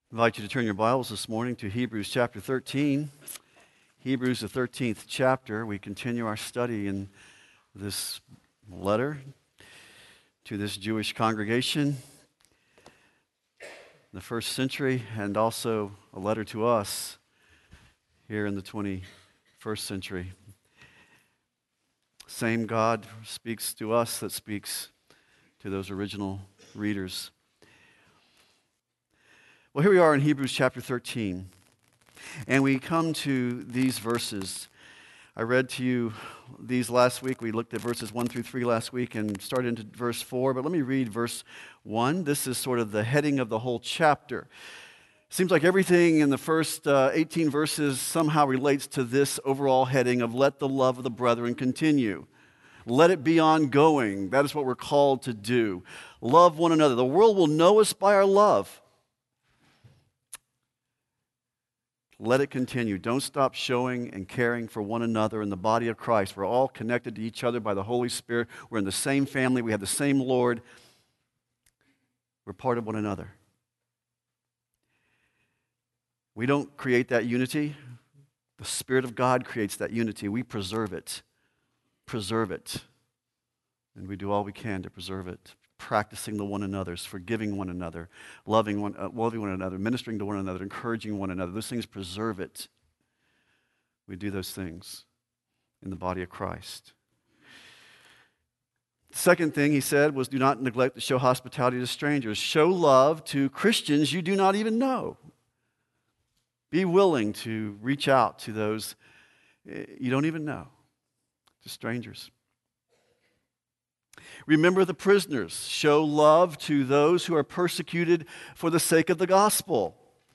I invite you to turn your Bibles this morning to Hebrews chapter 13. Hebrews, the 13th chapter. We continue our study in this letter to this Jewish congregation in the first century, and also a letter to us here in the 21st century. Same God speaks to us that speaks to those original readers. Well, here we are in Hebrews chapter 13, and we come to these verses. I read to you these last week. We looked at verses 1 through 3 last week and started into verse 4, but let me read verse 1. This is sort of the heading of the whole chapter. Seems like everything in the first 18 verses somehow relates to this overall heading of let the love of the brethren continue. Let it be ongoing. That is what we're called to do. Love one another. The world will know us by our love. Let it continue. Don't stop showing and caring for one another in the body of Christ. We're all connected to each other by the Holy Spirit. We're in the same family. We have the same Lord. We're part of one another. We don't create that unity. The Spirit of God creates that unity. We preserve it. Preserve it. And we do all we can to preserve it. Practicing the one another's, forgiving one another, loving one another, ministering to one another, encouraging one another. Those things preserve it. We do those things in the body of Christ. The second thing he said was do not neglect to show hospitality to strangers. Show love to Christians you do not even know. Be willing to reach out to those you don't even know, to strangers. Remember the prisoners. Show love to those who are persecuted for the sake of the gospel.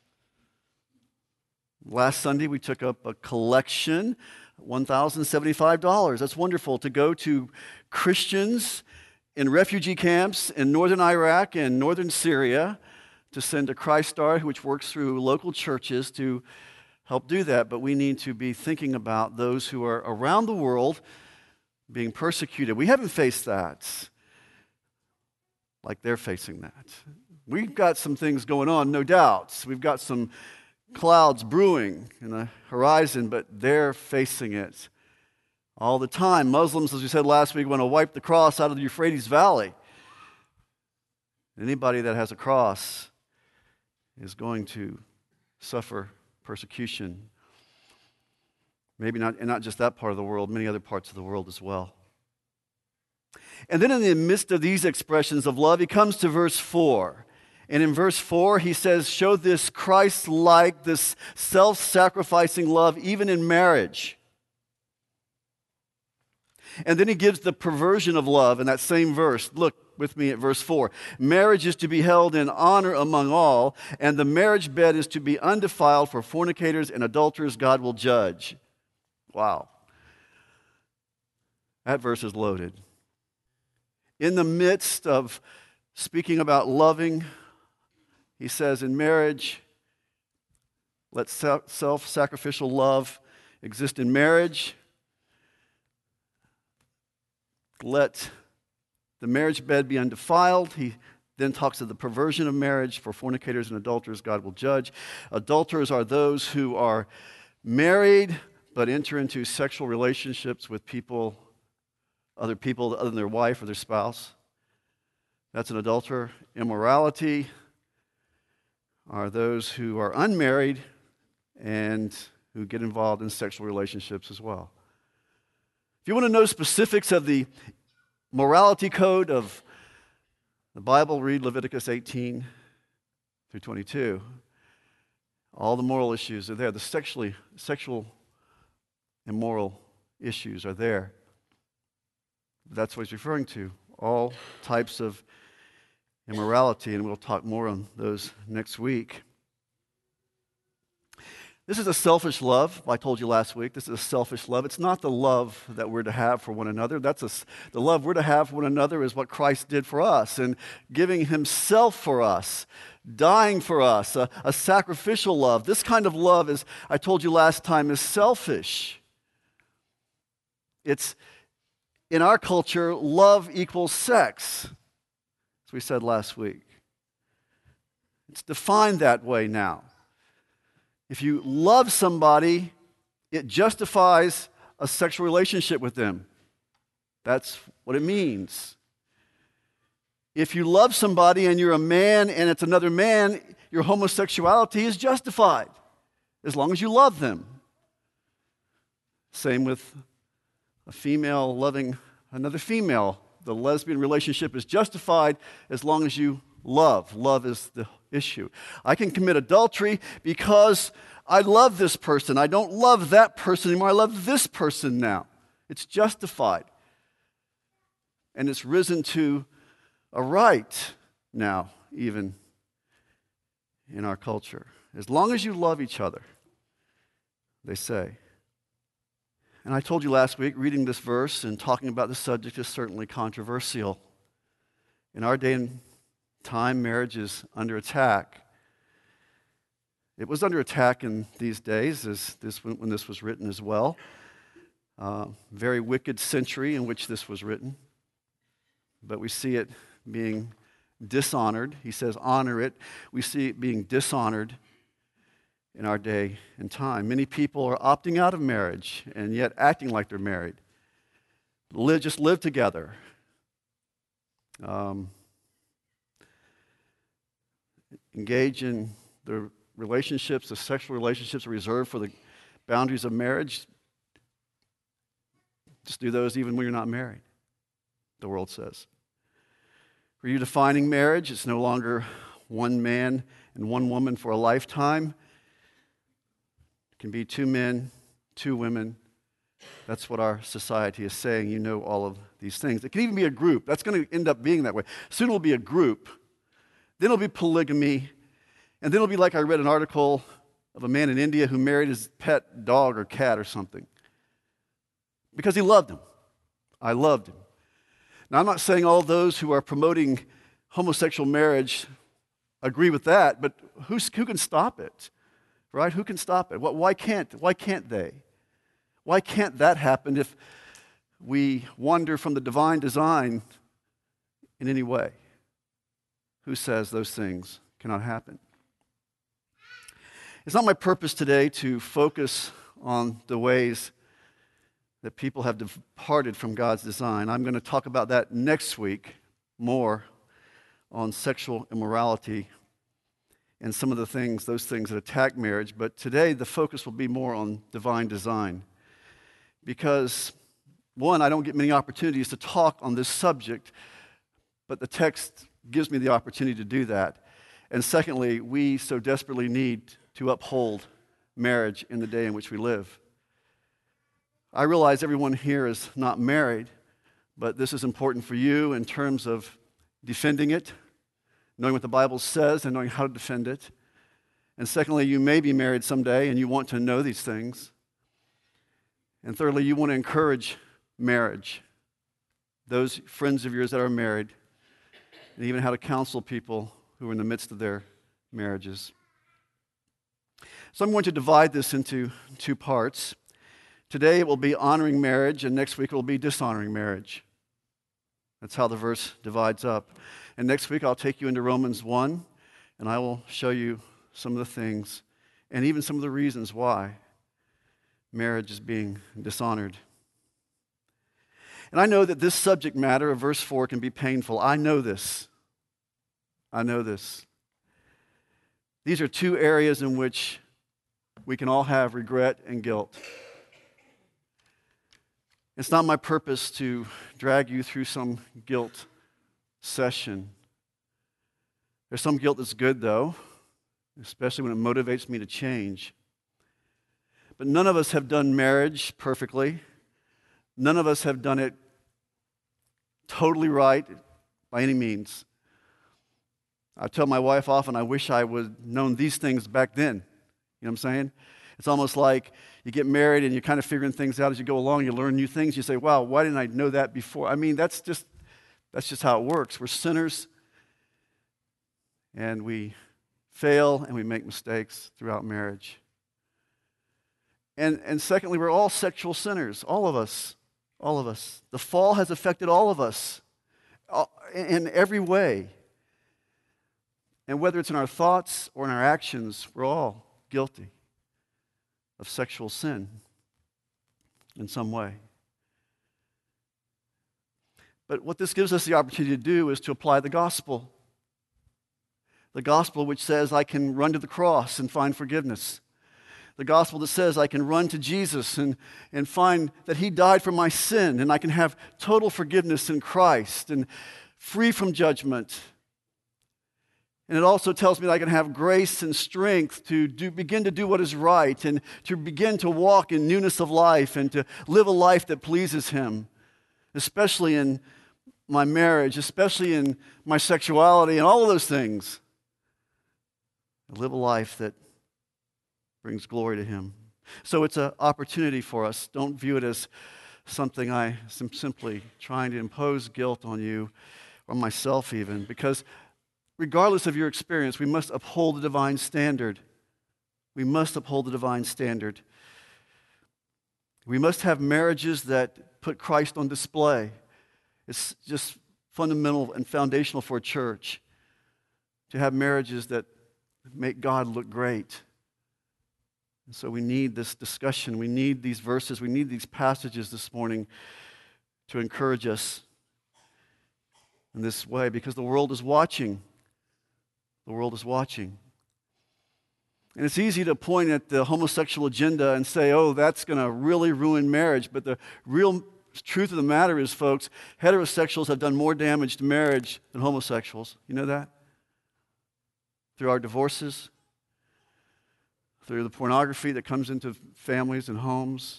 Last Sunday, we took up a collection, $1,075. That's wonderful, to go to Christians in refugee camps in northern Iraq and northern Syria to send to Christ Star, which works through local churches to help do that. But we need to be thinking about those who are around the world being persecuted. We haven't faced that like they're facing that. We've got some things going on, no doubt. We've got some clouds brewing in the horizon, but they're facing it all the time. Muslims, as we said last week, want to wipe the cross out of the Euphrates Valley. Anybody that has a cross is going to suffer persecution. Maybe not just that part of the world, many other parts of the world as well. And then in the midst of these expressions of love, he comes to verse 4. And in verse 4, he says, show this Christ-like, this self-sacrificing love even in marriage. And then he gives the perversion of love in that same verse. Look with me at verse 4. Marriage is to be held in honor among all, and the marriage bed is to be undefiled, for fornicators and adulterers God will judge. Wow. That verse is loaded. In the midst of speaking about loving, he says in marriage, let self-sacrificial love exist in marriage. Let the marriage bed be undefiled. He then talks of the perversion of marriage. For fornicators and adulterers, God will judge. Adulterers are those who are married but enter into sexual relationships with other people other than their wife or their spouse. That's an adulterer. Immorality are those who are unmarried and who get involved in sexual relationships as well. If you want to know specifics of the morality code of the Bible, read Leviticus 18 through 22. All the moral issues are there. The sexual immoral issues are there. That's what he's referring to. All types of immorality, and we'll talk more on those next week. This is a selfish love. I told you last week, this is a selfish love. It's not the love that we're to have for one another. The love we're to have for one another is what Christ did for us and giving himself for us, dying for us, a sacrificial love. This kind of love, as I told you last time, is selfish. It's, in our culture, love equals sex, as we said last week. It's defined that way now. If you love somebody, it justifies a sexual relationship with them. That's what it means. If you love somebody and you're a man and it's another man, your homosexuality is justified as long as you love them. Same with a female loving another female. The lesbian relationship is justified as long as you love. Love is the issue. I can commit adultery because I love this person. I don't love that person anymore. I love this person now. It's justified. And it's risen to a right now, even in our culture. As long as you love each other, they say. And I told you last week, reading this verse and talking about the subject is certainly controversial. In our day and time, marriage is under attack. It was under attack in these days, when this was written as well. Very wicked century in which this was written. But we see it being dishonored. He says, honor it. We see it being dishonored in our day and time. Many people are opting out of marriage and yet acting like they're married. Just live together. Engage in the relationships, the sexual relationships reserved for the boundaries of marriage. Just do those even when you're not married, the world says. Redefining marriage, it's no longer one man and one woman for a lifetime. It can be two men, two women. That's what our society is saying. You know all of these things. It can even be a group. That's going to end up being that way. Soon it'll be a group. Then it'll be polygamy. And then it'll be like I read an article of a man in India who married his pet dog or cat or something because he loved him. I loved him. Now, I'm not saying all those who are promoting homosexual marriage agree with that, but who can stop it, right? Who can stop it? Why can't they? Why can't that happen if we wander from the divine design in any way? Who says those things cannot happen? It's not my purpose today to focus on the ways that people have departed from God's design. I'm going to talk about that next week more on sexual immorality and some of those things that attack marriage. But today the focus will be more on divine design. Because, one, I don't get many opportunities to talk on this subject, but the text gives me the opportunity to do that. And secondly, we so desperately need to uphold marriage in the day in which we live. I realize everyone here is not married, but this is important for you in terms of defending it, knowing what the Bible says and knowing how to defend it. And secondly, you may be married someday and you want to know these things. And thirdly, you want to encourage marriage. Those friends of yours that are married, and even how to counsel people who are in the midst of their marriages. So I'm going to divide this into two parts. Today it will be honoring marriage, and next week it will be dishonoring marriage. That's how the verse divides up. And next week I'll take you into Romans 1, and I will show you some of the things and even some of the reasons why marriage is being dishonored. And I know that this subject matter of verse 4 can be painful. I know this. These are two areas in which we can all have regret and guilt. It's not my purpose to drag you through some guilt session. There's some guilt that's good, though, especially when it motivates me to change. But none of us have done marriage perfectly. None of us have done it totally right by any means. I tell my wife often, I wish I would have known these things back then. You know what I'm saying? It's almost like you get married and you're kind of figuring things out as you go along. You learn new things. You say, wow, why didn't I know that before? I mean, that's just how it works. We're sinners, and we fail, and we make mistakes throughout marriage. And secondly, we're all sexual sinners, all of us. The fall has affected all of us in every way. And whether it's in our thoughts or in our actions, we're all guilty of sexual sin in some way. But what this gives us the opportunity to do is to apply the gospel. The gospel which says I can run to the cross and find forgiveness. The gospel that says I can run to Jesus and find that he died for my sin and I can have total forgiveness in Christ and free from judgment. And it also tells me that I can have grace and strength to begin to do what is right and to begin to walk in newness of life and to live a life that pleases him, especially in my marriage, especially in my sexuality and all of those things. Live a life that brings glory to him. So it's an opportunity for us. Don't view it as something I am simply trying to impose guilt on you or myself even, because regardless of your experience, we must uphold the divine standard. We must uphold the divine standard. We must have marriages that put Christ on display. It's just fundamental and foundational for a church to have marriages that make God look great. And so we need this discussion. We need these verses. We need these passages this morning to encourage us in this way, because the world is watching. The world is watching. And it's easy to point at the homosexual agenda and say, oh, that's going to really ruin marriage. But the real truth of the matter is, folks, heterosexuals have done more damage to marriage than homosexuals. You know that? Through our divorces, through the pornography that comes into families and homes.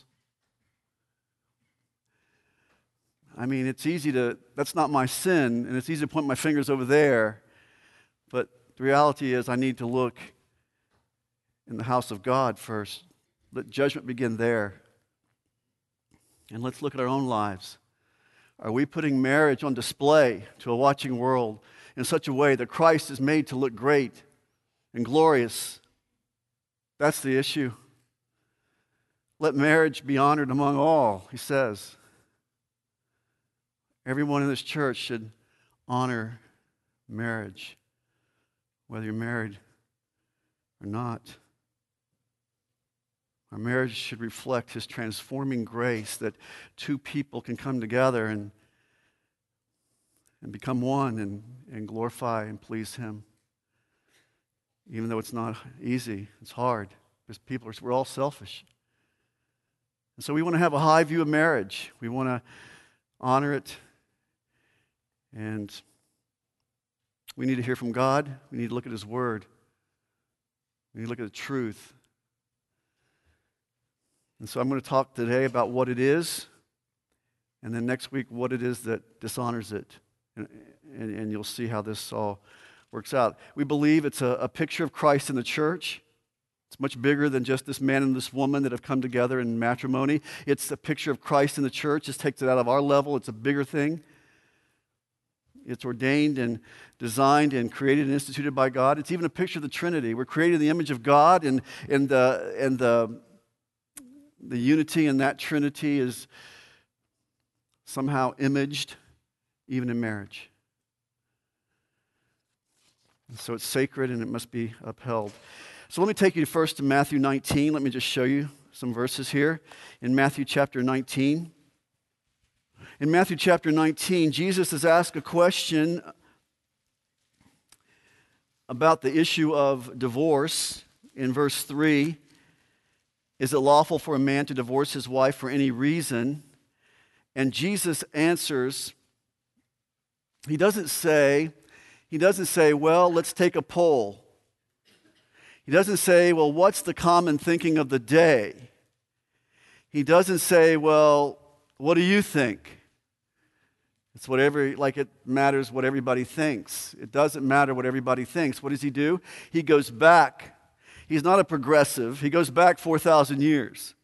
I mean, that's not my sin, and it's easy to point my fingers over there. But the reality is I need to look in the house of God first. Let judgment begin there. And let's look at our own lives. Are we putting marriage on display to a watching world in such a way that Christ is made to look great and glorious? That's the issue. Let marriage be honored among all, he says. Everyone in this church should honor marriage, whether you're married or not. Our marriage should reflect his transforming grace, that two people can come together and become one and glorify and please him. Even though it's not easy, it's hard, because we're all selfish. And so we want to have a high view of marriage. We want to honor it. And we need to hear from God. We need to look at his word. We need to look at the truth. And so I'm going to talk today about what it is, and then next week what it is that dishonors it. And you'll see how this all works out. We believe it's a picture of Christ in the church. It's much bigger than just this man and this woman that have come together in matrimony. It's a picture of Christ in the church. It takes it out of our level. It's a bigger thing. It's ordained and designed and created and instituted by God. It's even a picture of the Trinity. We're created in the image of God, and the unity in that Trinity is somehow imaged even in marriage. And so it's sacred and it must be upheld. So let me take you first to Matthew 19. Let me just show you some verses here. In Matthew chapter 19. In Matthew chapter 19, Jesus is asked a question about the issue of divorce. In verse 3, is it lawful for a man to divorce his wife for any reason? And Jesus answers, he doesn't say, well, let's take a poll. He doesn't say, well, what's the common thinking of the day? He doesn't say, well, what do you think? It's it matters what everybody thinks. It doesn't matter what everybody thinks. What does he do? He goes back. He's not a progressive. He goes back 4,000 years.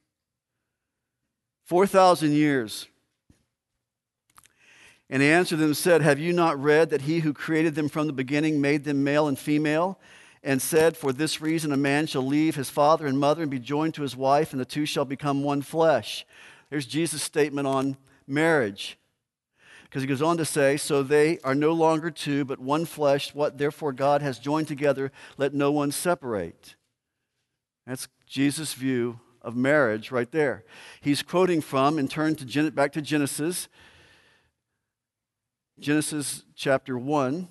4,000 years. And he answered them and said, have you not read that he who created them from the beginning made them male and female, and said, for this reason a man shall leave his father and mother and be joined to his wife, and the two shall become one flesh. There's Jesus' statement on marriage. Because he goes on to say, so they are no longer two, but one flesh. What therefore God has joined together, let no one separate. That's Jesus' view of marriage right there. He's quoting from, and turn to back to Genesis chapter 1.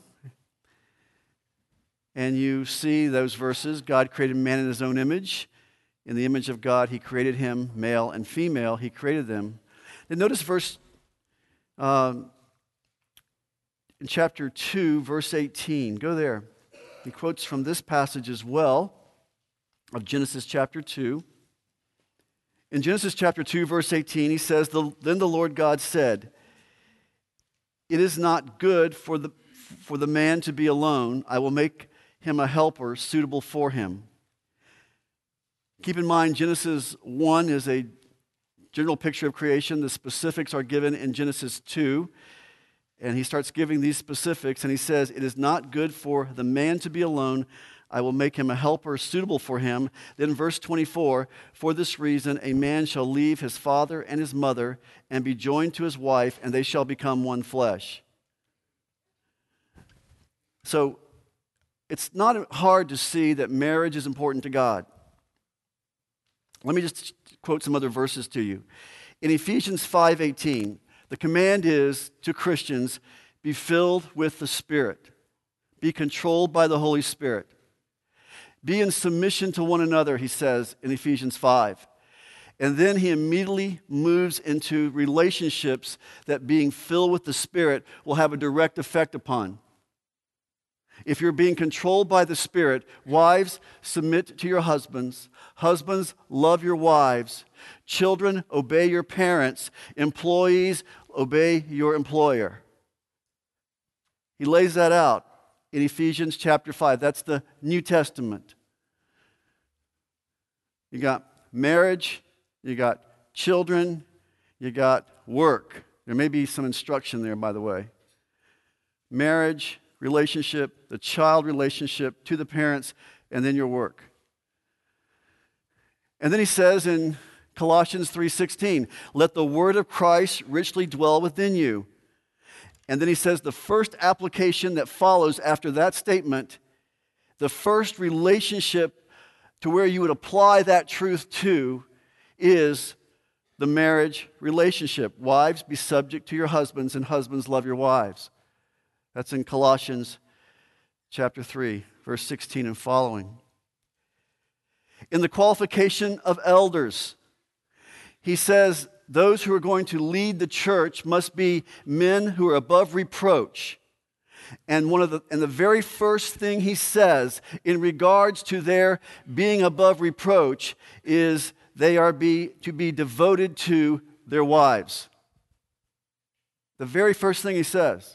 And you see those verses. God created man in his own image. In the image of God, he created him, male and female. He created them. Then notice in chapter 2, verse 18. Go there. He quotes from this passage as well of Genesis chapter 2. In Genesis chapter 2, verse 18, he says, Then the Lord God said, it is not good for the man to be alone. I will make him a helper suitable for him. Keep in mind, Genesis 1 is a general picture of creation. The specifics are given in Genesis 2. And he starts giving these specifics, and he says, it is not good for the man to be alone. I will make him a helper suitable for him. Then verse 24, for this reason a man shall leave his father and his mother and be joined to his wife, and they shall become one flesh. So it's not hard to see that marriage is important to God. Let me just quote some other verses to you. In Ephesians 5:18, the command is to Christians, be filled with the Spirit. Be controlled by the Holy Spirit. Be in submission to one another, he says in Ephesians 5. And then he immediately moves into relationships that being filled with the Spirit will have a direct effect upon. If you're being controlled by the Spirit, wives, submit to your husbands. Husbands, love your wives. Children, obey your parents. Employees, obey your employer. He lays that out in Ephesians chapter 5. That's the New Testament. You got marriage, you got children, you got work. There may be some instruction there, by the way. Marriage, relationship, the child relationship to the parents, and then your work. And then he says in Colossians 3:16, let the word of Christ richly dwell within you. And then he says the first application that follows after that statement, the first relationship to where you would apply that truth to is the marriage relationship. Wives, be subject to your husbands, and husbands, love your wives. That's in Colossians chapter 3, verse 16 and following. In the qualification of elders, he says those who are going to lead the church must be men who are above reproach. And the very first thing he says in regards to their being above reproach is they are to be devoted to their wives. The very first thing he says.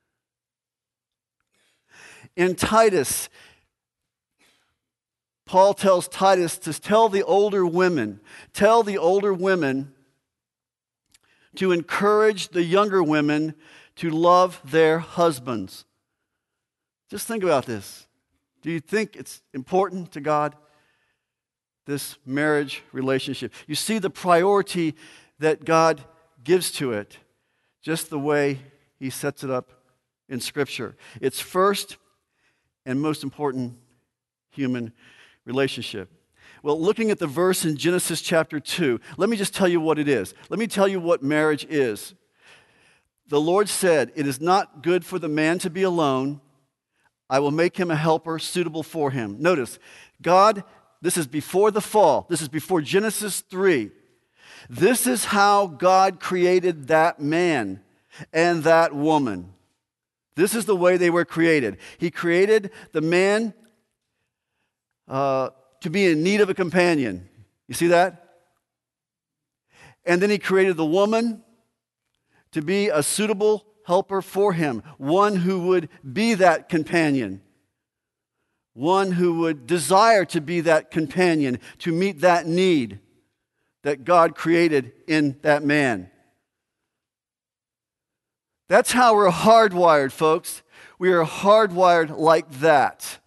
In Titus, Paul tells Titus to tell the older women to encourage the younger women to love their husbands. Just think about this. Do you think it's important to God, this marriage relationship? You see the priority that God gives to it, just the way he sets it up in Scripture. It's first and most important human relationship. Well, looking at the verse in Genesis chapter 2, let me just tell you what it is. Let me tell you what marriage is. The Lord said, it is not good for the man to be alone. I will make him a helper suitable for him. Notice, God, this is before the fall. This is before Genesis 3. This is how God created that man and that woman. This is the way they were created. He created the man to be in need of a companion. You see that? And then he created the woman to be a suitable helper for him, one who would be that companion, one who would desire to be that companion, to meet that need that God created in that man. That's how we're hardwired, folks. We are hardwired like that.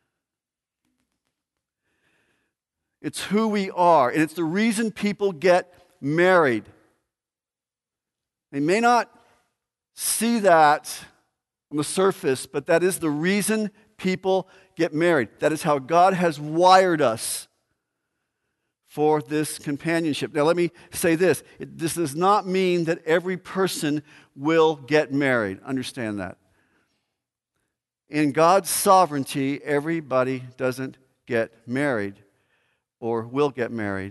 It's who we are, and it's the reason people get married. They may not see that on the surface, but that is the reason people get married. That is how God has wired us for this companionship. Now, let me say this. This does not mean that every person will get married. Understand that. In God's sovereignty, everybody doesn't get married or will get married.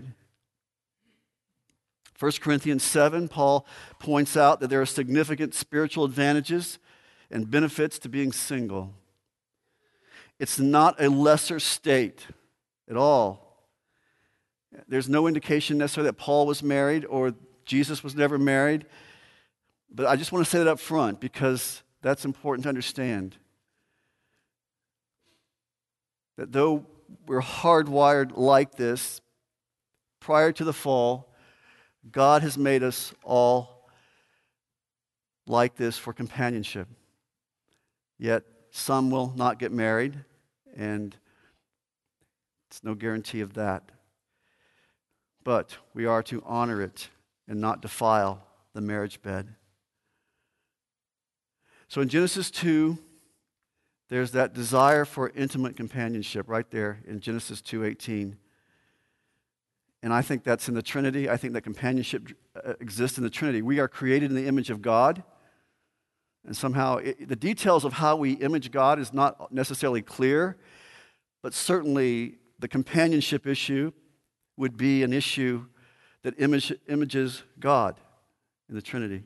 1 Corinthians 7, Paul points out that there are significant spiritual advantages and benefits to being single. It's not a lesser state at all. There's no indication necessarily that Paul was married or Jesus was never married. But I just want to say that up front because that's important to understand. That though we're hardwired like this, prior to the fall, God has made us all like this for companionship. Yet some will not get married, and it's no guarantee of that. But we are to honor it and not defile the marriage bed. So in Genesis 2, there's that desire for intimate companionship right there in Genesis 2:18. And I think that's in the Trinity. I think that companionship exists in the Trinity. We are created in the image of God. And somehow the details of how we image God is not necessarily clear, but certainly the companionship issue would be an issue that images God in the Trinity.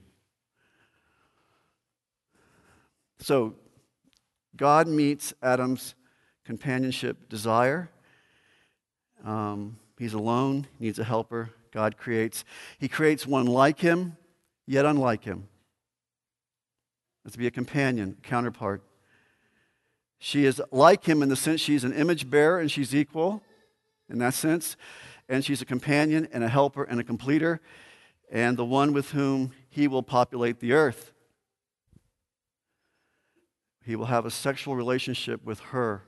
So God meets Adam's companionship desire. He's alone, he needs a helper. God creates. He creates one like him, yet unlike him. To be a companion, counterpart. She is like him in the sense she's an image bearer and she's equal in that sense. And she's a companion and a helper and a completer and the one with whom he will populate the earth. He will have a sexual relationship with her.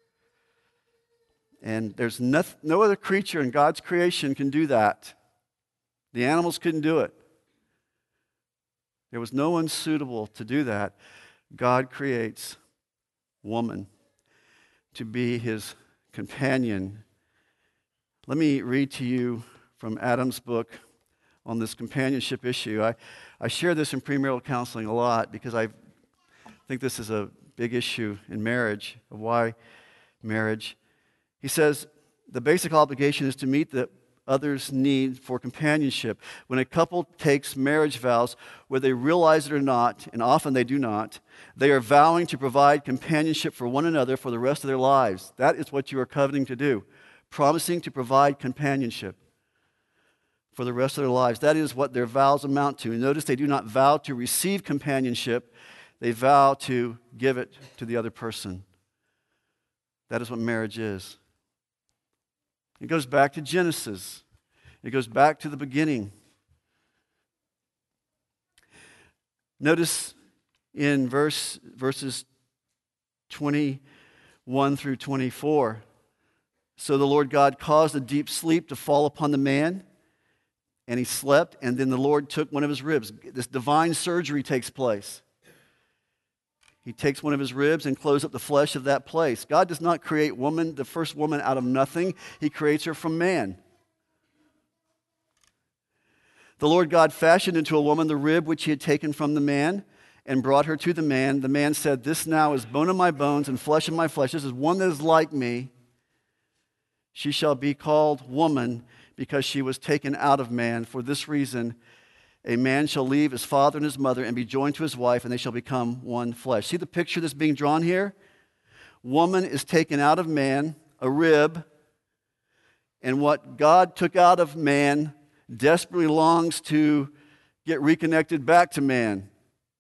And there's no other creature in God's creation can do that. The animals couldn't do it. There was no one suitable to do that. God creates woman to be his companion. Let me read to you from Adam's book on this companionship issue. I share this in premarital counseling a lot because I think this is a big issue in marriage, of why marriage. He says, the basic obligation is to meet the other's need for companionship. When a couple takes marriage vows, whether they realize it or not, and often they do not, they are vowing to provide companionship for one another for the rest of their lives. That is what you are coveting to do, promising to provide companionship for the rest of their lives. That is what their vows amount to. And notice they do not vow to receive companionship, they vow to give it to the other person. That is what marriage is. It goes back to Genesis. It goes back to the beginning. Notice in verses 21 through 24. So the Lord God caused a deep sleep to fall upon the man, and he slept, and then the Lord took one of his ribs. This divine surgery takes place. He takes one of his ribs and closes up the flesh of that place. God does not create woman, the first woman, out of nothing. He creates her from man. The Lord God fashioned into a woman the rib which he had taken from the man and brought her to the man. The man said, "This now is bone of my bones and flesh of my flesh. This is one that is like me. She shall be called woman because she was taken out of man. For this reason, a man shall leave his father and his mother and be joined to his wife, and they shall become one flesh." See the picture that's being drawn here? Woman is taken out of man, a rib, and what God took out of man desperately longs to get reconnected back to man.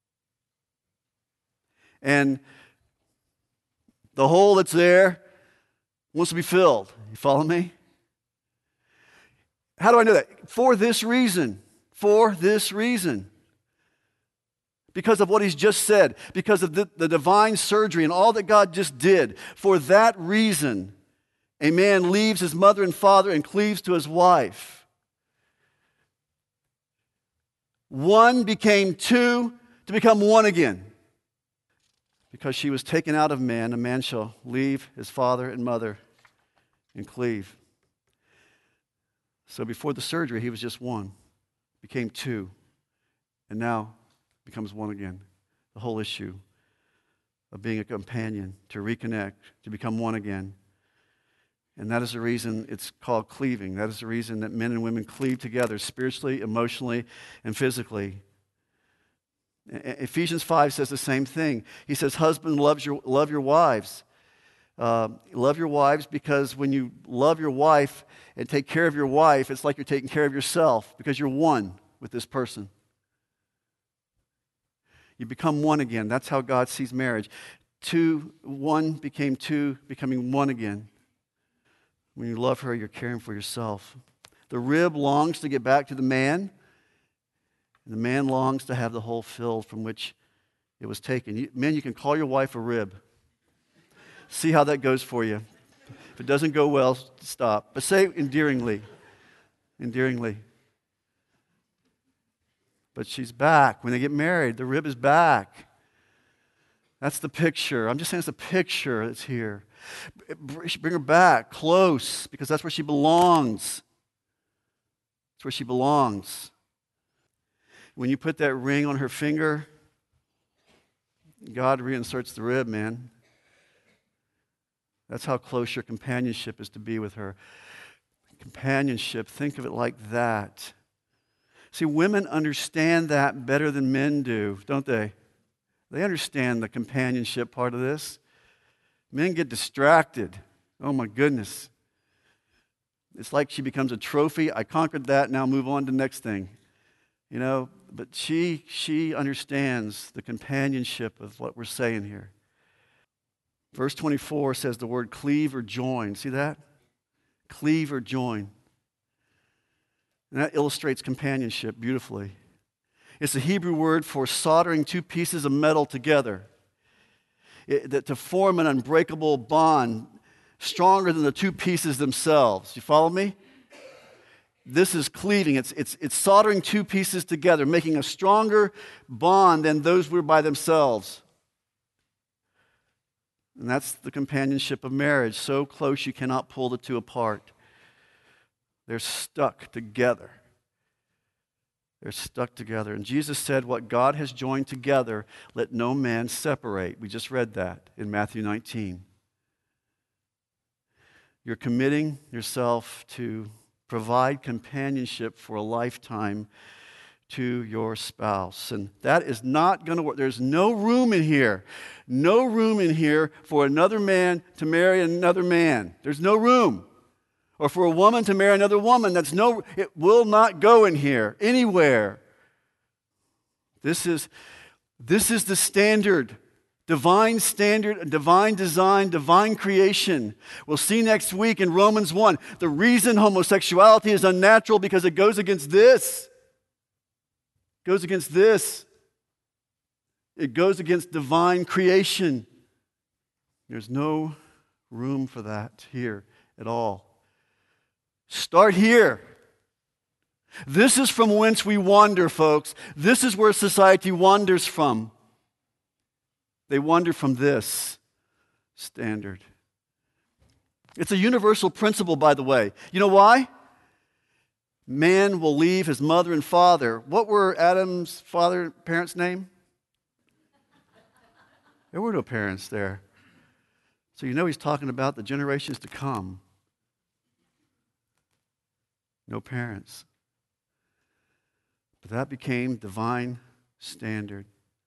And the hole that's there wants to be filled. You follow me? How do I know that? For this reason. For this reason. Because of what he's just said. Because of the divine surgery and all that God just did. For that reason, a man leaves his mother and father and cleaves to his wife. One became two to become one again. Because she was taken out of man, a man shall leave his father and mother and cleave. So before the surgery, he was just one, became two, and now becomes one again. The whole issue of being a companion, to reconnect, to become one again. And that is the reason it's called cleaving. That is the reason that men and women cleave together spiritually, emotionally, and physically. Ephesians 5 says the same thing. He says, husbands, love your wives. Love your wives because when you love your wife and take care of your wife, it's like you're taking care of yourself because you're one with this person. You become one again. That's how God sees marriage. One became two, becoming one again. When you love her, you're caring for yourself. The rib longs to get back to the man, and the man longs to have the hole filled from which it was taken. Men, you can call your wife a rib. See how that goes for you. If it doesn't go well, stop. But say endearingly. Endearingly. But she's back. When they get married, the rib is back. That's the picture. I'm just saying it's a picture that's here. Bring her back close because that's where she belongs. That's where she belongs. When you put that ring on her finger, God reinserts the rib, man. That's how close your companionship is to be with her. Companionship, think of it like that. See, women understand that better than men do, don't they? They understand the companionship part of this. Men get distracted. Oh my goodness. It's like she becomes a trophy. I conquered that, now move on to the next thing. You know, but she understands the companionship of what we're saying here. Verse 24 says the word cleave or join. See that? Cleave or join. And that illustrates companionship beautifully. It's a Hebrew word for soldering two pieces of metal together. To form an unbreakable bond stronger than the two pieces themselves. You follow me? This is cleaving. It's soldering two pieces together, making a stronger bond than those were by themselves. And that's the companionship of marriage, so close you cannot pull the two apart. They're stuck together. They're stuck together. And Jesus said, what God has joined together, let no man separate. We just read that in Matthew 19. You're committing yourself to provide companionship for a lifetime to your spouse. And that is not going to work. There's no room in here for another man to marry another man. There's no room. Or for a woman to marry another woman. It will not go in here anywhere. This is the standard. Divine standard, divine design, divine creation. We'll see next week in Romans 1. The reason homosexuality is unnatural because it goes against this. It goes against this. It goes against divine creation. There's no room for that here at all. Start here. This is from whence we wander, folks. This is where society wanders from. They wander from this standard. It's a universal principle, by the way. You know why? Man will leave his mother and father. What were Adam's parents' name? There were no parents there. So you know he's talking about the generations to come. No parents. But that became divine standard.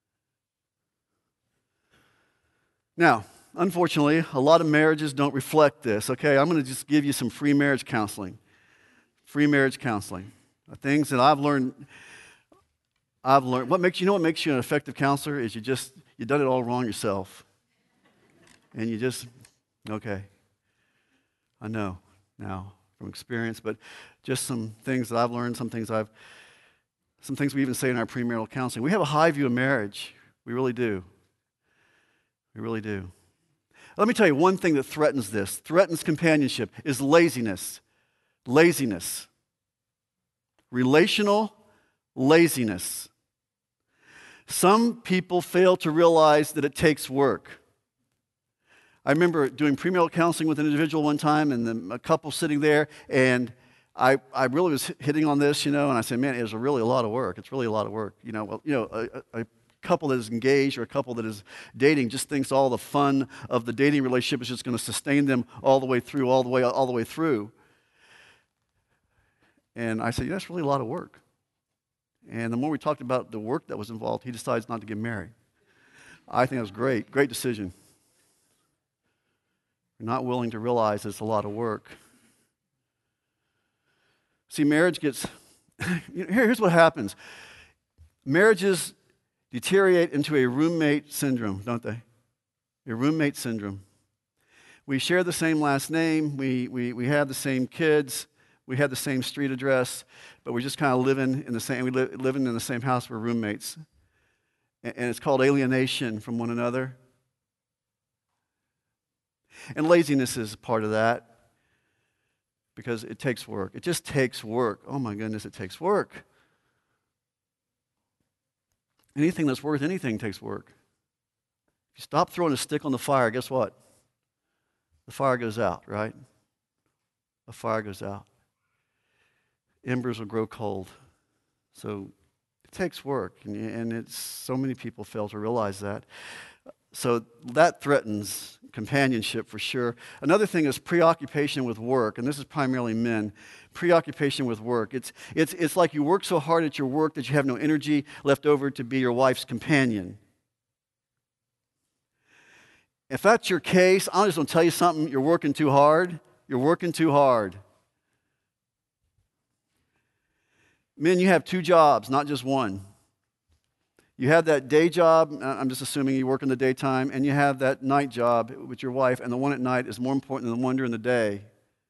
Now, unfortunately, a lot of marriages don't reflect this. Okay, I'm going to just give you some free marriage counseling. Free marriage counseling. Things that I've learned. What makes you an effective counselor is you done it all wrong yourself. And you just, okay. I know now from experience, but just some things that I've learned, some things we even say in our premarital counseling. We have a high view of marriage. We really do. We really do. Let me tell you one thing that threatens companionship, is laziness. Laziness. Relational laziness. Some people fail to realize that it takes work. I remember doing premarital counseling with an individual one time, and then a couple sitting there, and I really was hitting on this, and I said, man, it's really a lot of work. It's really a lot of work. A couple that is engaged or a couple that is dating just thinks all the fun of the dating relationship is just going to sustain them all the way through. And I said, that's really a lot of work. And the more we talked about the work that was involved, he decides not to get married. I think it was great decision. You're not willing to realize it's a lot of work. See, marriage gets, here's what happens. Marriages deteriorate into a roommate syndrome, don't they? A roommate syndrome. We share the same last name, we have the same kids, we have the same street address, but we're just kind of living in the same house, we're roommates. And it's called alienation from one another. And laziness is part of that because it takes work. It just takes work. Oh my goodness, it takes work. Anything that's worth anything takes work. If you stop throwing a stick on the fire, guess what? The fire goes out, right? The fire goes out. Embers will grow cold. So it takes work, and so many people fail to realize that. So that threatens companionship for sure. Another thing is preoccupation with work, and this is primarily men. Preoccupation with work. It's like you work so hard at your work that you have no energy left over to be your wife's companion. If that's your case, I'm just going to tell you something. You're working too hard. You're working too hard. Men, you have 2 jobs, not just one. You have that day job, I'm just assuming you work in the daytime, and you have that night job with your wife, and the one at night is more important than the one during the day.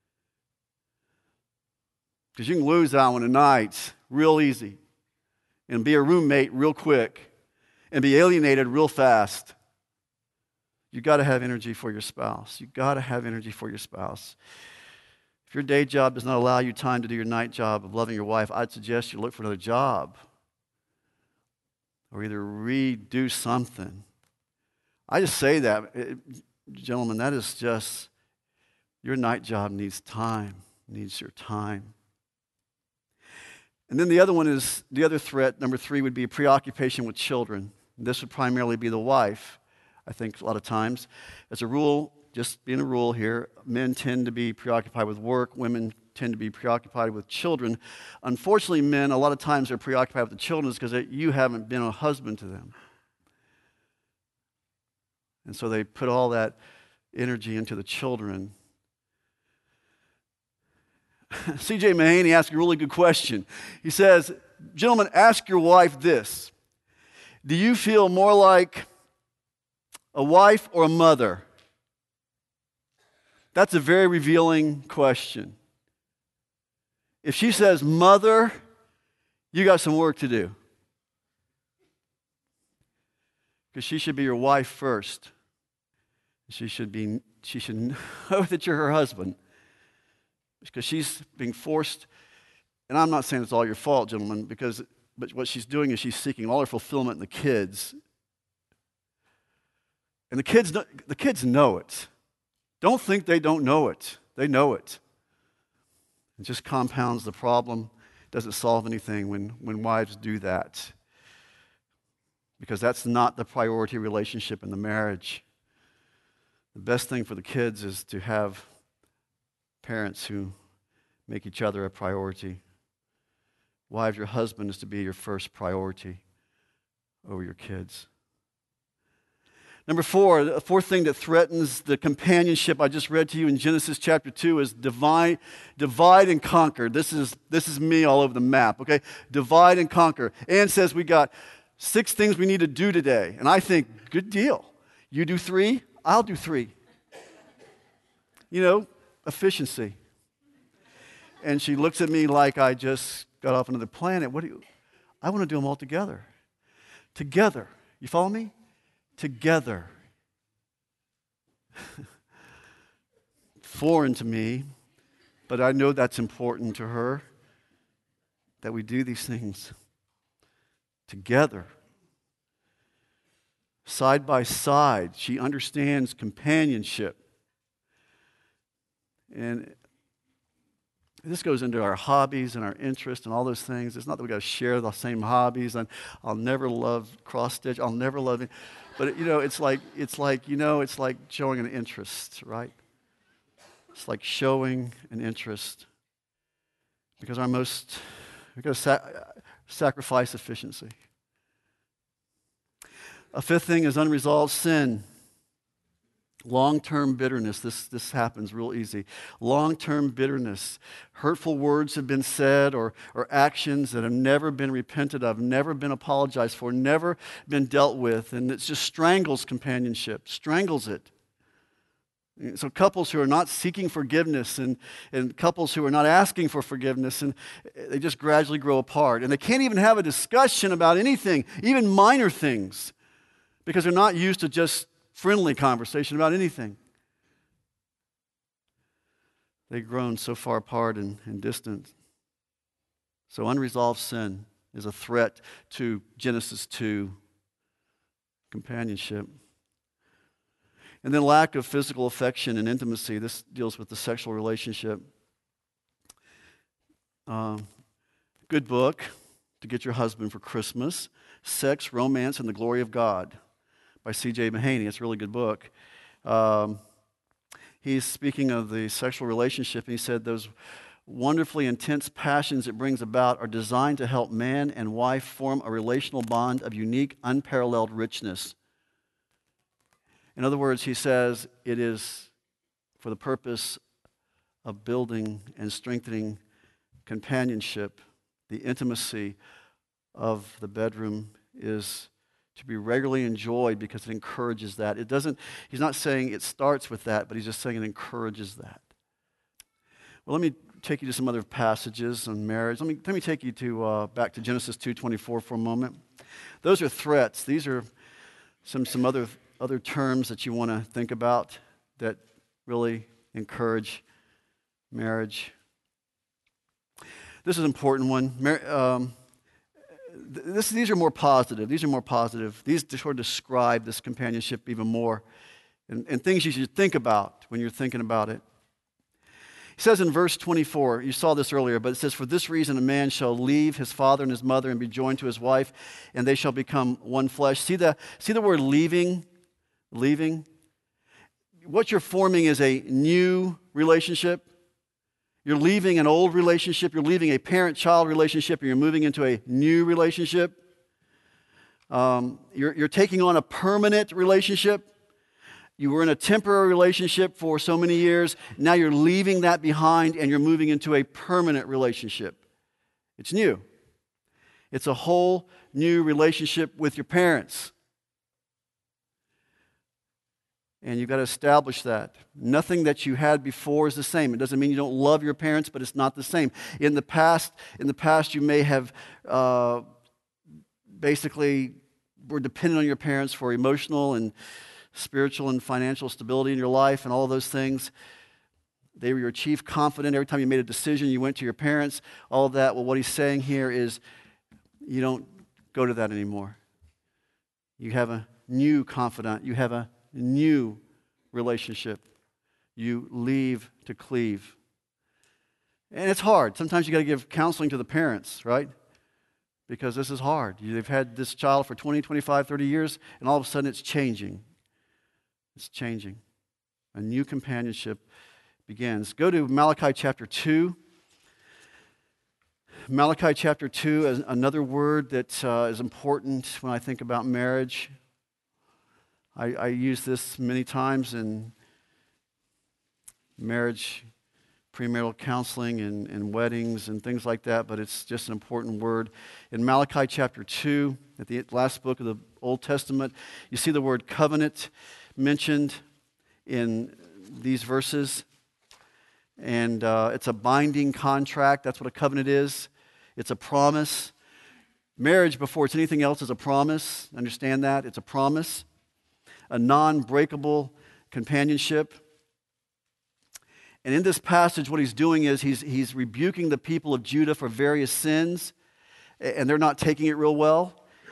Because you can lose that one at night real easy, and be a roommate real quick, and be alienated real fast. You've got to have energy for your spouse. You've got to have energy for your spouse. If your day job does not allow you time to do your night job of loving your wife, I'd suggest you look for another job. Or either redo something. I just say that, gentlemen, that is just, your night job needs time, needs your time. And then the other threat, number 3, would be a preoccupation with children. This would primarily be the wife, I think a lot of times. As a rule, just being a rule here, men tend to be preoccupied with work, women tend to be preoccupied with children. Unfortunately, men, a lot of times are preoccupied with the children because you haven't been a husband to them. And so they put all that energy into the children. C.J. Mahaney asked a really good question. He says, gentlemen, ask your wife this. Do you feel more like a wife or a mother? That's a very revealing question. If she says mother, you got some work to do. Because she should be your wife first. She should know that you're her husband. Because she's being forced, and I'm not saying it's all your fault, gentlemen, but what she's doing is she's seeking all her fulfillment in the kids. And the kids know it. Don't think they don't know it. They know it. It just compounds the problem. Doesn't solve anything when wives do that. Because that's not the priority relationship in the marriage. The best thing for the kids is to have parents who make each other a priority. Wives, your husband is to be your first priority over your kids. Number 4, the fourth thing that threatens the companionship I just read to you in Genesis chapter 2 is divide and conquer. This is me all over the map, okay? Divide and conquer. Ann says we got 6 things we need to do today. And I think, good deal. You do 3, I'll do 3. Efficiency. And she looks at me like I just got off another planet. I want to do them all together. Together. You follow me? Together. Foreign to me, but I know that's important to her, that we do these things together. side by side. She understands companionship. And this goes into our hobbies and our interests and all those things. It's not that we got to share the same hobbies. And I'll never love cross stitch. I'll never love it. But it's like showing an interest, right? It's like showing an interest, because we've got to sacrifice efficiency. A fifth thing is unresolved sin. Long-term bitterness. This happens real easy. Long-term bitterness. Hurtful words have been said or actions that have never been repented of, never been apologized for, never been dealt with, and it just strangles companionship, strangles it. So couples who are not seeking forgiveness and couples who are not asking for forgiveness, and they just gradually grow apart. And they can't even have a discussion about anything, even minor things, because they're not used to just friendly conversation about anything. They've grown so far apart and distant. So unresolved sin is a threat to Genesis 2 companionship. And then lack of physical affection and intimacy. This deals with the sexual relationship. Good book to get your husband for Christmas, Sex, Romance, and the Glory of God by C.J. Mahaney. It's a really good book. He's speaking of the sexual relationship, and he said those wonderfully intense passions it brings about are designed to help man and wife form a relational bond of unique, unparalleled richness. In other words, he says it is for the purpose of building and strengthening companionship. The intimacy of the bedroom is to be regularly enjoyed because it encourages that. He's not saying it starts with that, but he's just saying it encourages that. Well, let me take you to some other passages on marriage. Let me take you to back to Genesis 2:24 for a moment. Those are threats. These are some other terms that you want to think about that really encourage marriage. This is an important one. These are more positive. These sort of describe this companionship even more, and things you should think about when you're thinking about it. He says in verse 24, you saw this earlier, but it says, "For this reason a man shall leave his father and his mother and be joined to his wife, and they shall become one flesh." See the word leaving? Leaving. What you're forming is a new relationship. You're leaving an old relationship. You're leaving a parent-child relationship, and you're moving into a new relationship. You're taking on a permanent relationship. You were in a temporary relationship for so many years. Now you're leaving that behind, and you're moving into a permanent relationship. It's new. It's a whole new relationship with your parents. And you've got to establish that. Nothing that you had before is the same. It doesn't mean you don't love your parents, but it's not the same. In the past, you may have basically were dependent on your parents for emotional and spiritual and financial stability in your life and all of those things. They were your chief confidant. Every time you made a decision, you went to your parents, all of that. Well, what he's saying here is you don't go to that anymore. You have a new confidant. You have a new relationship. You leave to cleave. And it's hard. Sometimes you got to give counseling to the parents, right? Because this is hard. They've had this child for 20, 25, 30 years, and all of a sudden it's changing. It's changing. A new companionship begins. Go to Malachi chapter 2. Malachi chapter 2 is another word that is important when I think about marriage. I use this many times in marriage, premarital counseling, and weddings and things like that, but it's just an important word. In Malachi chapter 2, at the last book of the Old Testament, you see the word covenant mentioned in these verses. And it's a binding contract. That's what a covenant is. It's a promise. Marriage, before it's anything else, is a promise. Understand that? It's a promise. A non-breakable companionship. And in this passage, what he's doing is he's rebuking the people of Judah for various sins, and they're not taking it real well.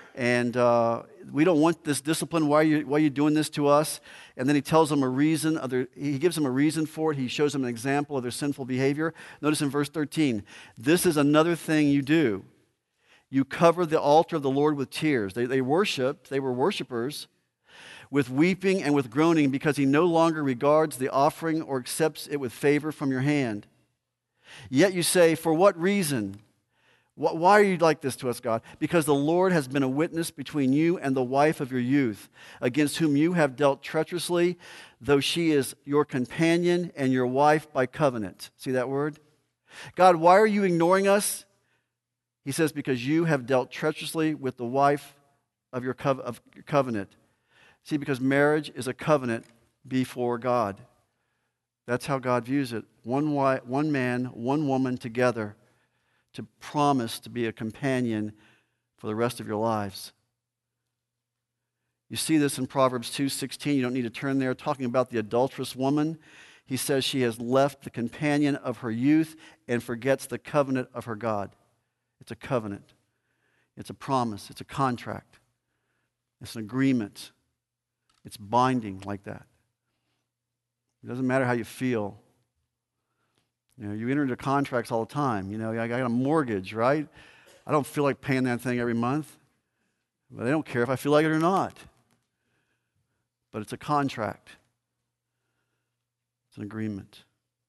And we don't want this discipline. Why are you doing this to us? And then he tells them a reason. He gives them a reason for it. He shows them an example of their sinful behavior. Notice in verse 13, this is another thing you do. You cover the altar of the Lord with tears. They were worshipers, with weeping and with groaning, because he no longer regards the offering or accepts it with favor from your hand. Yet you say, for what reason? Why are you like this to us, God? Because the Lord has been a witness between you and the wife of your youth, against whom you have dealt treacherously, though she is your companion and your wife by covenant. See that word? God, why are you ignoring us? He says, because you have dealt treacherously with the wife of your covenant. See, because marriage is a covenant before God. That's how God views it. One man, one woman together to promise to be a companion for the rest of your lives. You see this in Proverbs 2:16. You don't need to turn there. Talking about the adulterous woman, he says she has left the companion of her youth and forgets the covenant of her God. It's a covenant. It's a promise. It's a contract. It's an agreement. It's binding like that. It doesn't matter how you feel. You enter into contracts all the time. I got a mortgage, right? I don't feel like paying that thing every month. But I don't care if I feel like it or not. But it's a contract. It's an agreement.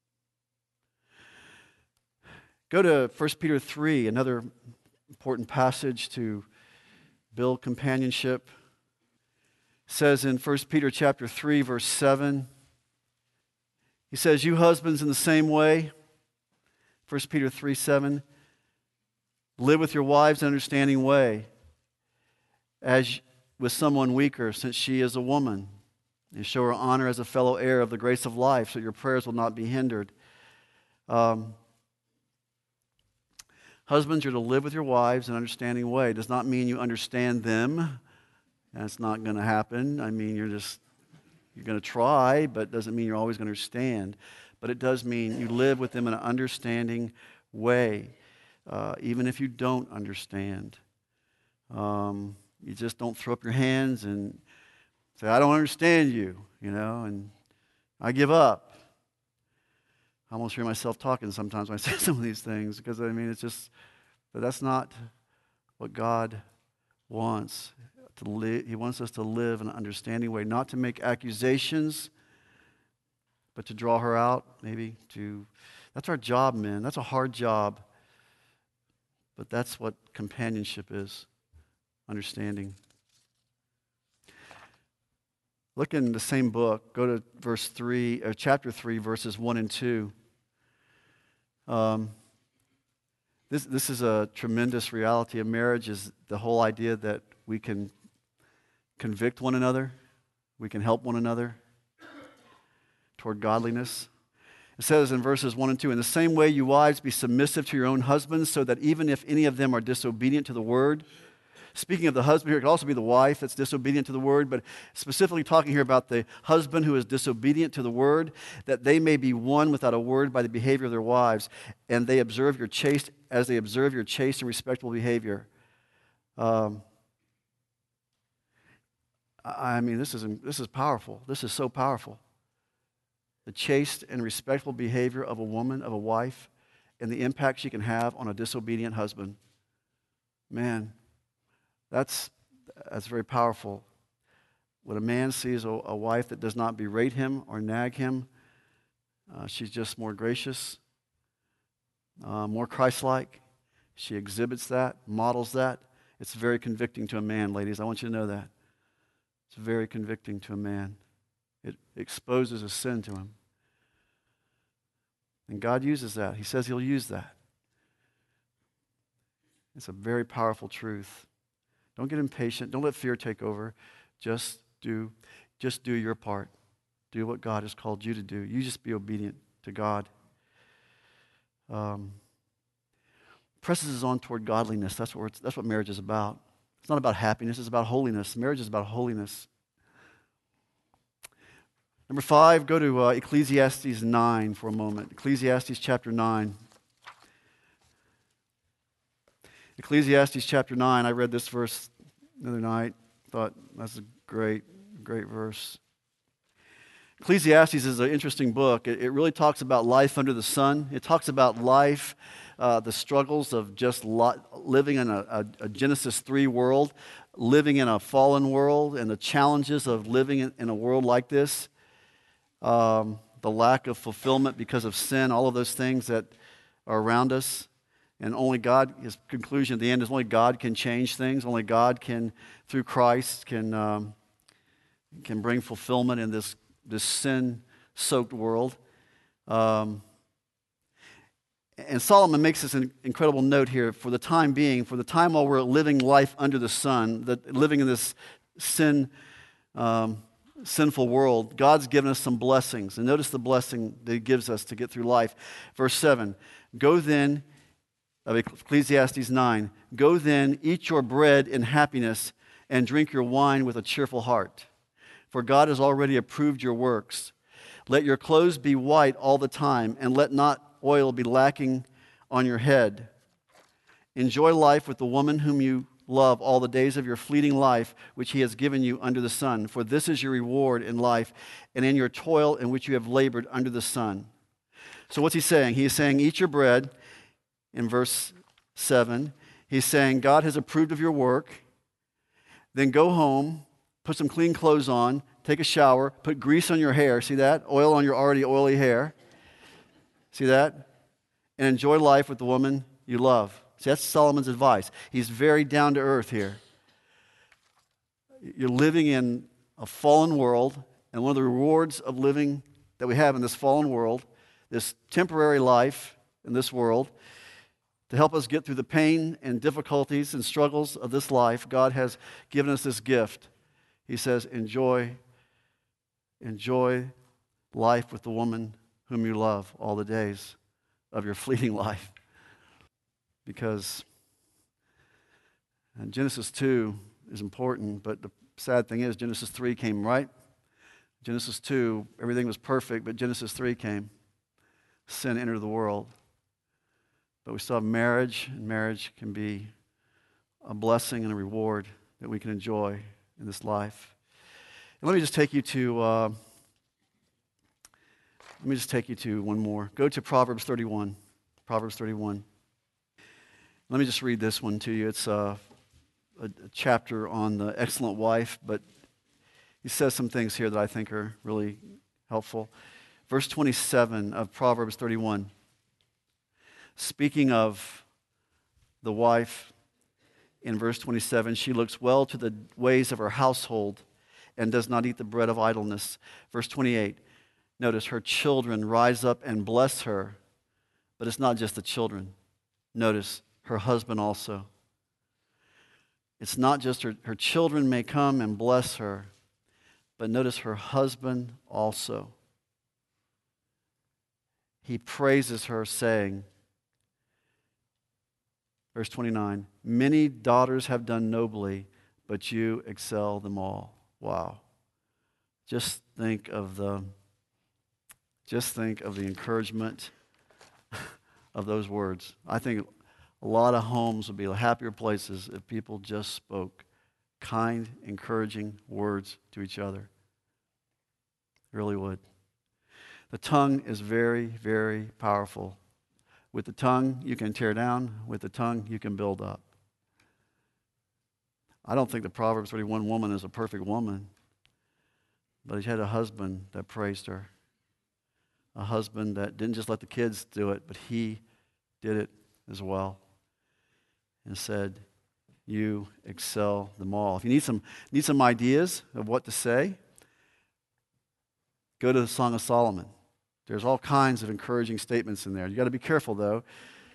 Go to 1 Peter 3, another important passage to build companionship. It says in 1 Peter chapter 3, verse 7, he says, you husbands in the same way, 1 Peter 3:7, live with your wives in an understanding way, as with someone weaker, since she is a woman, and show her honor as a fellow heir of the grace of life, so your prayers will not be hindered. Husbands, you're to live with your wives in an understanding way. It does not mean you understand them. That's not going to happen. I mean, you're going to try, but it doesn't mean you're always going to understand. But it does mean you live with them in an understanding way, even if you don't understand. You just don't throw up your hands and say, I don't understand you, and I give up. I almost hear myself talking sometimes when I say some of these things, because but that's not what God wants. He wants us to live in an understanding way, not to make accusations, but to draw her out, that's our job, men. That's a hard job. But that's what companionship is, understanding. Look in the same book. Go to chapter 3, verses 1 and 2. This is a tremendous reality of marriage, is the whole idea that we can convict one another, we can help one another toward godliness. It says in verses 1 and 2, in the same way, you wives, be submissive to your own husbands, so that even if any of them are disobedient to the word, speaking of the husband here, it could also be the wife that's disobedient to the word, but specifically talking here about the husband who is disobedient to the word, that they may be won without a word by the behavior of their wives, and they observe your chaste and respectable behavior. This is powerful. This is so powerful. The chaste and respectful behavior of a woman, of a wife, and the impact she can have on a disobedient husband. Man, that's very powerful. When a man sees a wife that does not berate him or nag him, she's just more gracious, more Christ-like. She exhibits that, models that. It's very convicting to a man, ladies. I want you to know that. It's very convicting to a man. It exposes a sin to him. And God uses that. He says he'll use that. It's a very powerful truth. Don't get impatient. Don't let fear take over. Just do your part. Do what God has called you to do. You just be obedient to God. Presses us on toward godliness. That's what marriage is about. It's not about happiness. It's about holiness. Marriage is about holiness. Number 5, go to Ecclesiastes 9 for a moment. Ecclesiastes chapter 9. Ecclesiastes chapter 9, I read this verse the other night. Thought that's a great verse. Ecclesiastes is an interesting book. It really talks about life under the sun. It talks about life, the struggles of just living in a Genesis 3 world, living in a fallen world, and the challenges of living in a world like this. The lack of fulfillment because of sin, all of those things that are around us. And only God, his conclusion at the end is only God can change things. Only God can, through Christ, can bring fulfillment in this sin-soaked world. And Solomon makes this an incredible note here. For the time being, for the time while we're living life under the sun, living in this sinful world, God's given us some blessings. And notice the blessing that he gives us to get through life. Verse 7, go then, of Ecclesiastes 9, go then, eat your bread in happiness, and drink your wine with a cheerful heart. For God has already approved your works. Let your clothes be white all the time, and let not oil be lacking on your head. Enjoy life with the woman whom you love all the days of your fleeting life, which he has given you under the sun. For this is your reward in life, and in your toil in which you have labored under the sun. So what's he saying? He is saying, eat your bread. In verse 7, he's saying, God has approved of your work. Then go home, put some clean clothes on, take a shower, put grease on your hair. See that? Oil on your already oily hair. See that? And enjoy life with the woman you love. See, that's Solomon's advice. He's very down to earth here. You're living in a fallen world, and one of the rewards of living that we have in this fallen world, this temporary life in this world, to help us get through the pain and difficulties and struggles of this life, God has given us this gift. He says, enjoy life with the woman whom you love all the days of your fleeting life. Because Genesis 2 is important, but the sad thing is Genesis 3 came, right? Genesis 2, everything was perfect, but Genesis 3 came. Sin entered the world. But we still have marriage, and marriage can be a blessing and a reward that we can enjoy in this life. And let me just take you to one more. Go to Proverbs 31. Proverbs 31. Let me just read this one to you. It's a chapter on the excellent wife, but he says some things here that I think are really helpful. Verse 27 of Proverbs 31. Speaking of the wife, in verse 27, she looks well to the ways of her household and does not eat the bread of idleness. Verse 28, notice her children rise up and bless her, but it's not just the children. Notice her husband also. It's not just her children may come and bless her, but notice her husband also. He praises her, saying, verse 29, many daughters have done nobly, but you excel them all. Wow. Just think of the encouragement of those words. I think a lot of homes would be happier places if people just spoke kind, encouraging words to each other. It really would. The tongue is very, very powerful. With the tongue, you can tear down. With the tongue, you can build up. I don't think the Proverbs 31 woman is a perfect woman, but she had a husband that praised her. A husband that didn't just let the kids do it, but he did it as well. And said, you excel them all. If you need some ideas of what to say, go to the Song of Solomon. There's all kinds of encouraging statements in there. You got to be careful, though.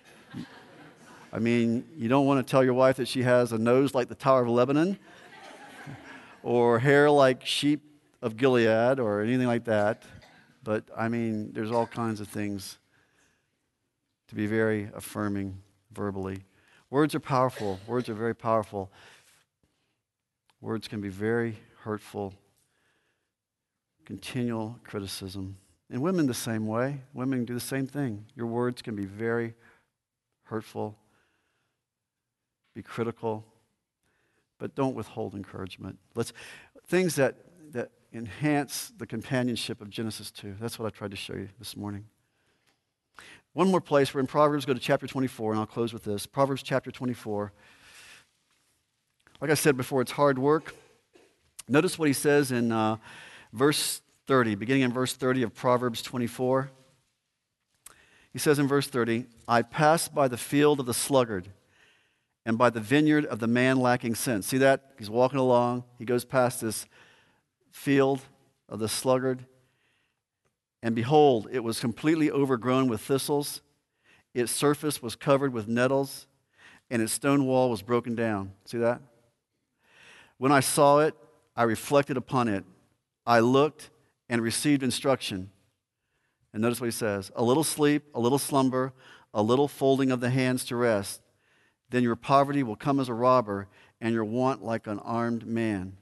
I mean, you don't want to tell your wife that she has a nose like the Tower of Lebanon or hair like sheep of Gilead or anything like that. But, I mean, there's all kinds of things to be very affirming verbally. Words are powerful. Words are very powerful. Words can be very hurtful. Continual criticism. And women the same way. Women do the same thing. Your words can be very hurtful, be critical, but don't withhold encouragement. Things that enhance the companionship of Genesis 2. That's what I tried to show you this morning. One more place. We're in Proverbs. Go to chapter 24, and I'll close with this. Proverbs chapter 24. Like I said before, it's hard work. Notice what he says in verse 30, beginning in verse 30 of Proverbs 24. He says in verse 30, I passed by the field of the sluggard and by the vineyard of the man lacking sense. See that? He's walking along. He goes past this field of the sluggard. And behold, it was completely overgrown with thistles. Its surface was covered with nettles, and its stone wall was broken down. See that? When I saw it, I reflected upon it. I looked and received instruction. And notice what he says. A little sleep, a little slumber, a little folding of the hands to rest. Then your poverty will come as a robber, and your want like an armed man.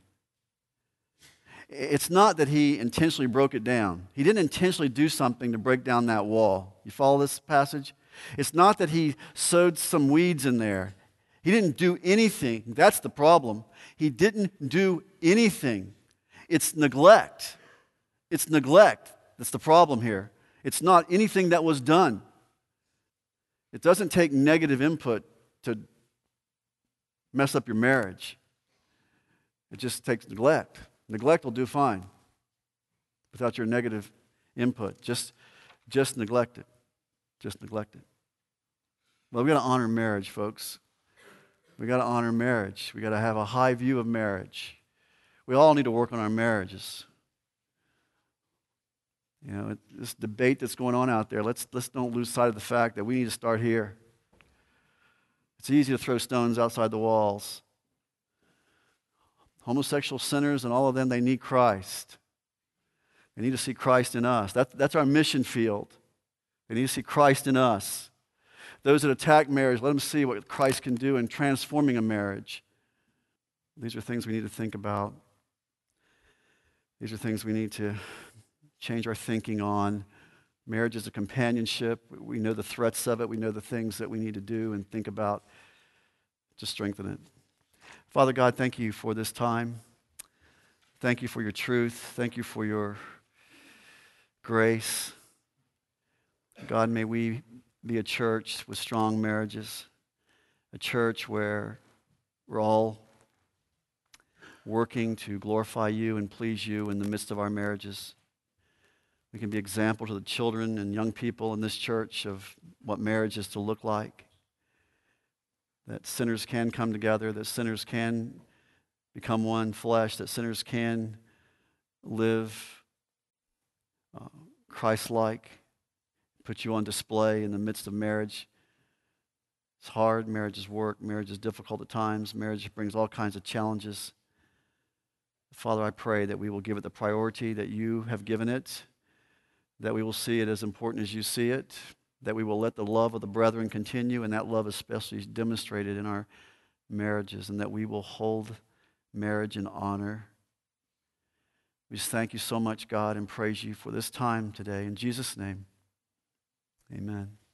It's not that he intentionally broke it down. He didn't intentionally do something to break down that wall. You follow this passage? It's not that he sowed some weeds in there. He didn't do anything. That's the problem. He didn't do anything. It's neglect. It's neglect that's the problem here. It's not anything that was done. It doesn't take negative input to mess up your marriage. It just takes neglect. Neglect will do fine without your negative input. Just neglect it. Just neglect it. Well, we got to honor marriage, folks. We got to honor marriage. We got to have a high view of marriage. We all need to work on our marriages. You know, this debate that's going on out there, let's don't lose sight of the fact that we need to start here. It's easy to throw stones outside the walls. Homosexual sinners and all of them, they need Christ. They need to see Christ in us. That's our mission field. They need to see Christ in us. Those that attack marriage, let them see what Christ can do in transforming a marriage. These are things we need to think about. These are things we need to change our thinking on. Marriage is a companionship. We know the threats of it. We know the things that we need to do and think about to strengthen it. Father God, thank you for this time. Thank you for your truth. Thank you for your grace. God, may we be a church with strong marriages, a church where we're all working to glorify you and please you in the midst of our marriages. We can be example to the children and young people in this church of what marriage is to look like. That sinners can come together, that sinners can become one flesh, that sinners can live Christ-like, put you on display in the midst of marriage. It's hard. Marriage is work. Marriage is difficult at times. Marriage brings all kinds of challenges. Father, I pray that we will give it the priority that you have given it, that we will see it as important as you see it, that we will let the love of the brethren continue, and that love especially is demonstrated in our marriages, and that we will hold marriage in honor. We just thank you so much, God, and praise you for this time today. In Jesus' name, amen.